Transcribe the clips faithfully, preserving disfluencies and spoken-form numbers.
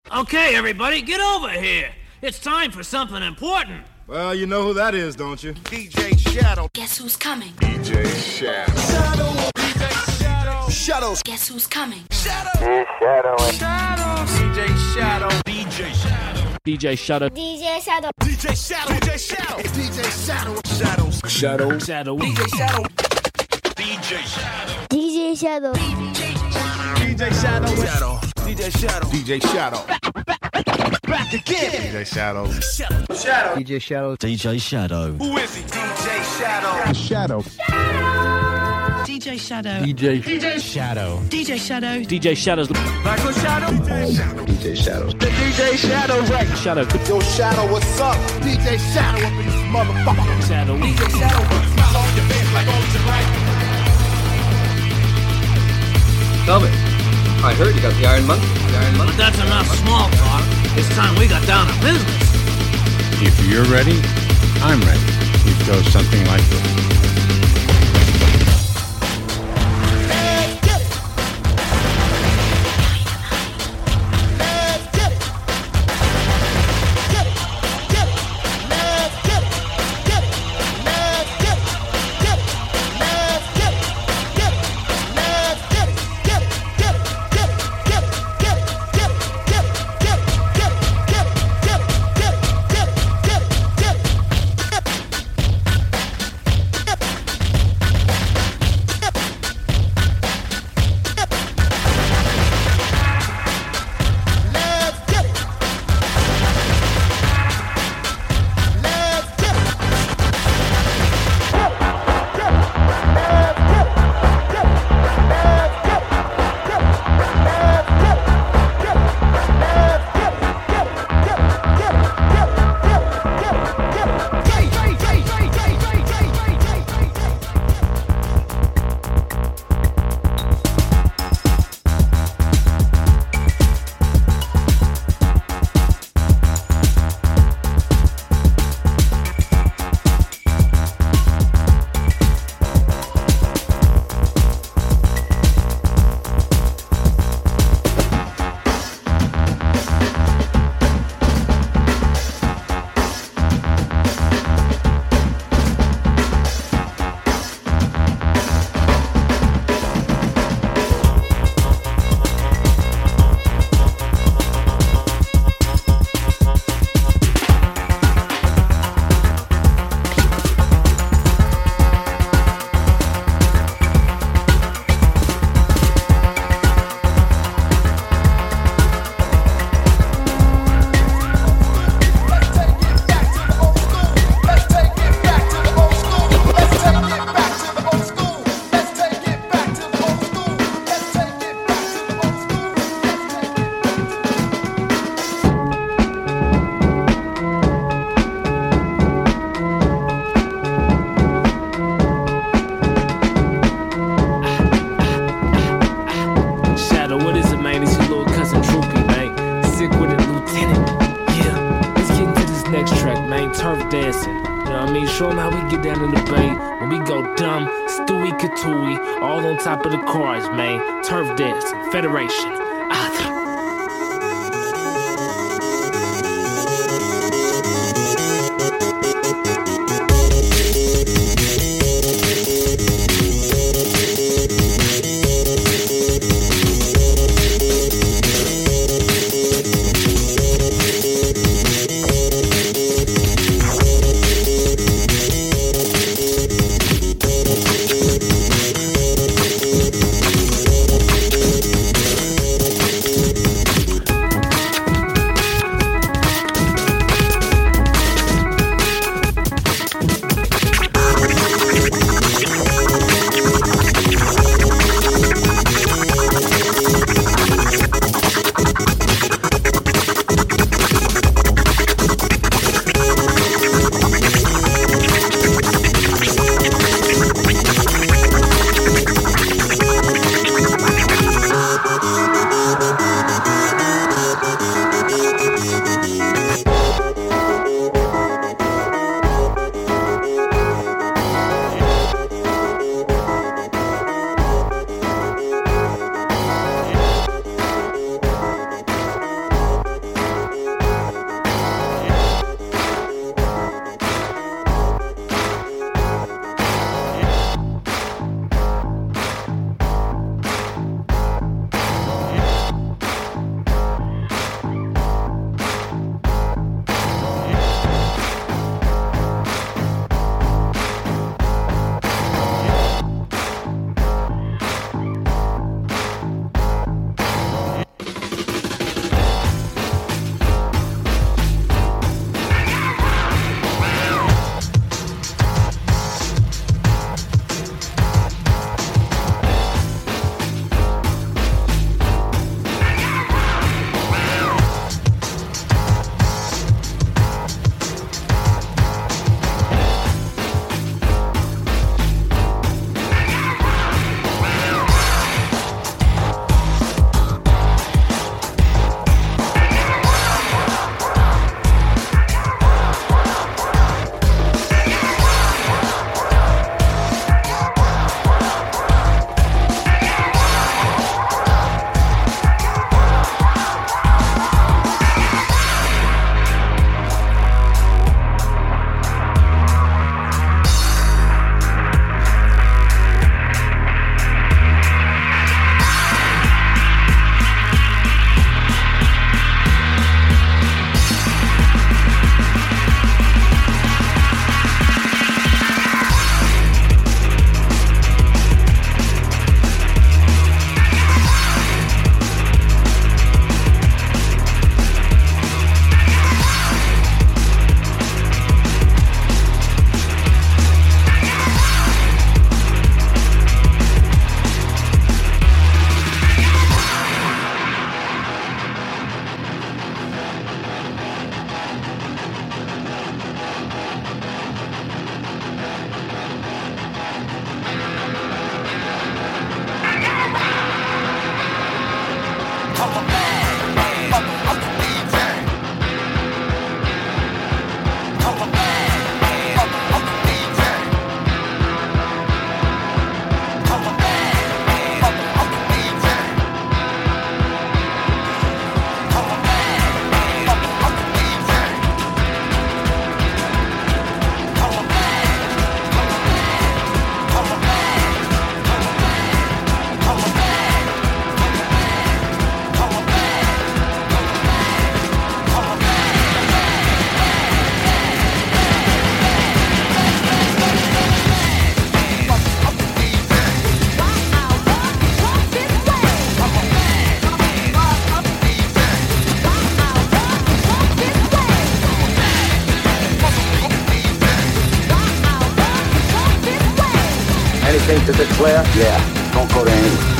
Okay, everybody, get over here. It's time for something important. Well, you know who that is, don't you? D J Shadow. Guess who's coming? D J Shadow. Shadow. D J Shadow. Shadows. Guess who's coming? Shadow. Shadow. Shadow. D J Shadow. D J Shadow. D J Shadow. D J Shadow. D J Shadow. D J Shadow. D J Shadow. Shadows. Shadow. Shadow. D J Shadow. D J Shadow. D J Shadow. D J Shadow. Shadow. D J Shadow. D J Shadow. Back again. D J Shadow. Shadow. D J Shadow. D J Shadow. Who is he? D J Shadow. Shadow. D J Shadow. D J D J Shadow. D J Shadow. D J Shadow's Michael Shadow. D J Shadow. The D J Shadow right. Shadow. Yo, Shadow, what's up? D J Shadow up in this motherfucker. Shadow. D J Shadow, smile on your face like Ocean Light. Tell me, I heard you got the Iron Monkey. The Iron But Monkey. that's enough small talk. It's time we got down to business. If you're ready, I'm ready. It goes something like this. Let's get it. Let's get it. Get it. Get it. Let's get it. Get it. Let's get it. Get it. Let's get it. Get it. Let's get it. Get it. Get it. Get it. Get it. Get it. Get it. Get it. Get it. Get it. Get it. Get it. Get it. Get it. Get it. Get it. Let's get it. Let's get it. Shadow. What is it, man? It's your little cousin Droopy, man. Sick with it, Lieutenant. Yeah. Let's get into this next track, man. Turf dancing. You know what I mean? Show 'em how we get down in the bay. When we go dumb, Stewie Katooey, all on top of the cars, man. Turf dancing. Federation. Ah. think this is clear? Yeah, don't go to any.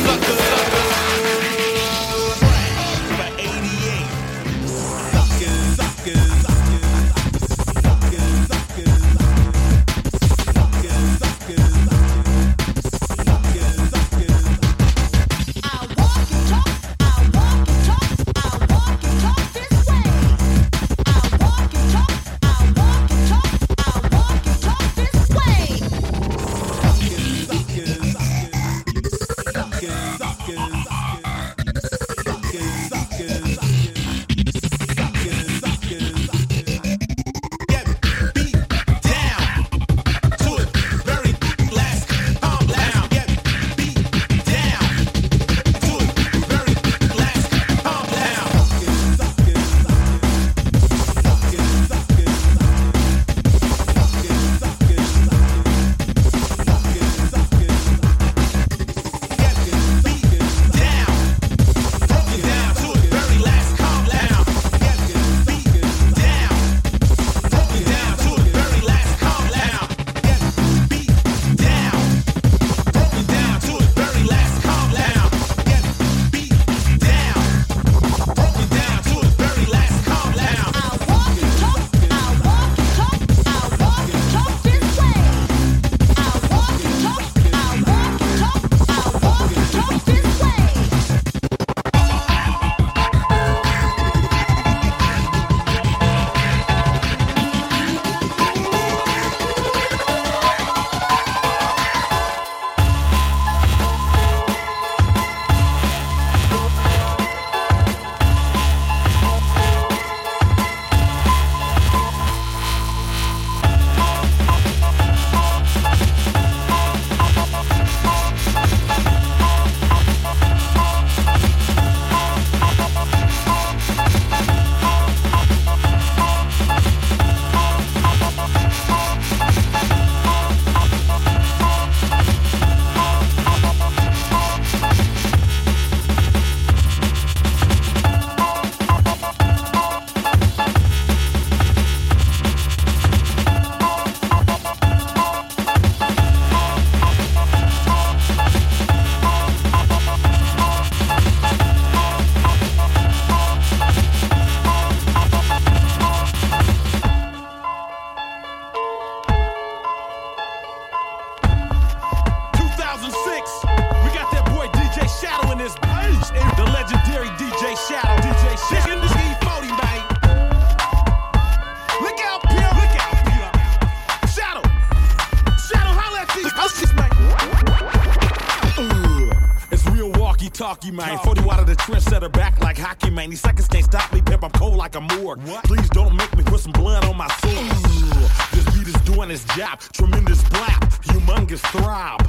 Talkie, man. forty watt of the trendsetter back like hockey, man. These seconds can't stop me, pimp. I'm cold like a morgue. What? Please don't make me put some blood on my sword. This beat is doing its job. Tremendous blap, humongous throb.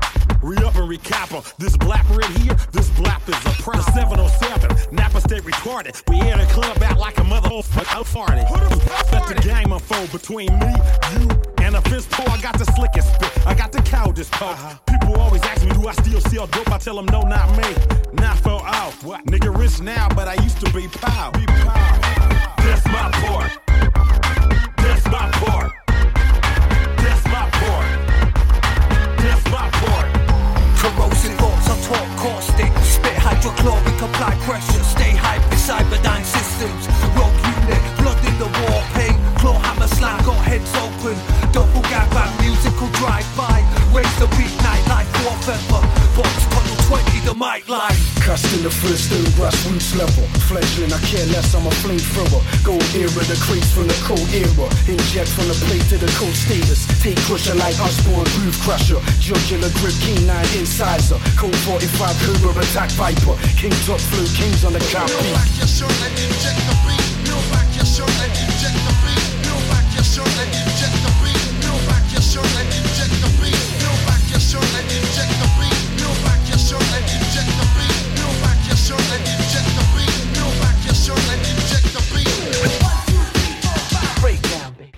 Re-up and recap on this blap right here. This blap is a proud seven oh seven. Napa State retarded. We air the club out like a mother out farted. Let the game unfold between me, you, and a fist pole. I got the slickest spit. I got the coldest poke. Uh-huh. People always ask me, do I still sell dope? I tell them, no, not me. Not fell off. What? Nigga rich now, but I used to be pow. Be pow. That's my part. That's my part. That's my part. That's my part. Corrosive thoughts, I talk caustic. Spit hydrochloric, apply pressure. Stay hype with Cyberdyne systems. Rogue unit, blood in the war, pain. Claw hammer slam, got heads open. Double gag bang, musical drive-by. Raise the beat, night life, warfare. Box tunnel twenty, the mic line. Cast in the first and grassroots level. Fledgling, I care less, I'm a flamethrower. Gold era, the crates from the cold era. Inject from the plate to the cold status. Take crusher like Osborne, groove crusher. Jugular grip, king nine incisor. Cold forty-five, Cobra, attack viper. King top flu, kings on the copy. Peel back your shirt and inject the beat. Peel back your shirt and inject the beat. Peel back your shirt and inject the beat. Peel back your shirt and inject the beat. Peel back your shirt and inject the beat. Peel back your shirt and inject the beat. Peel back your shirt and inject the beat. Peel back your shirt and inject the beat. One, two, three, four, five. Break down, baby.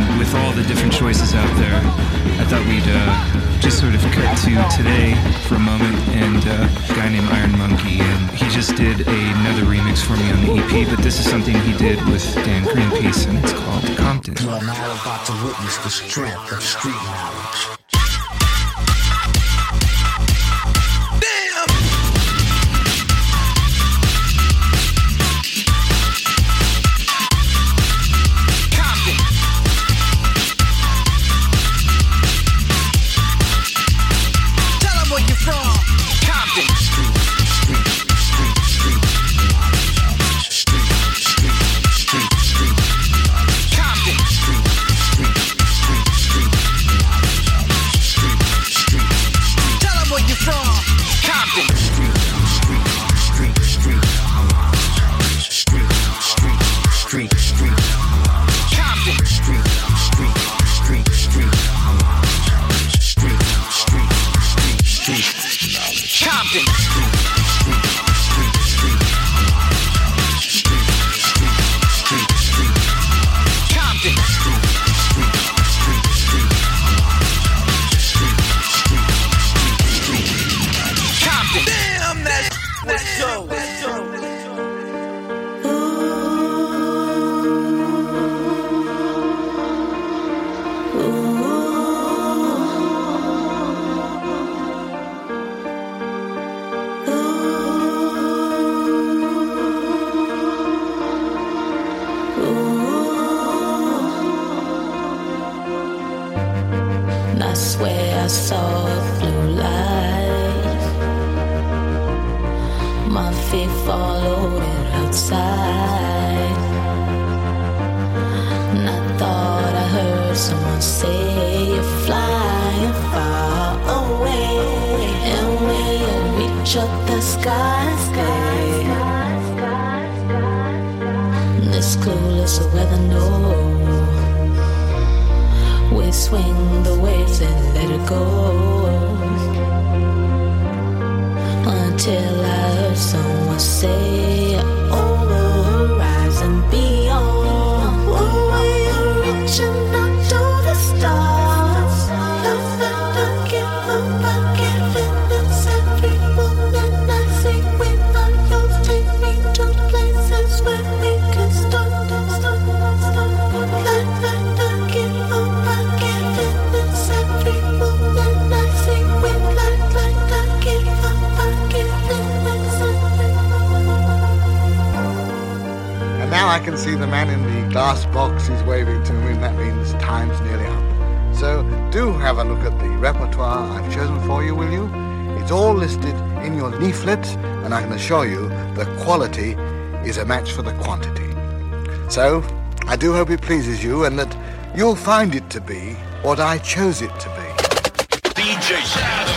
with all the different choices out there, I thought we'd uh, just sort of cut to today for a moment, and uh, a guy named Iron Monkey, and he just did another remix for me on the E P, but this is something he did with Dan Greenpeace, and it's called Compton. You are now about to witness the strength of street knowledge. And I can assure you the quality is a match for the quantity. So, I do hope it pleases you and that you'll find it to be what I chose it to be. D J Shadow.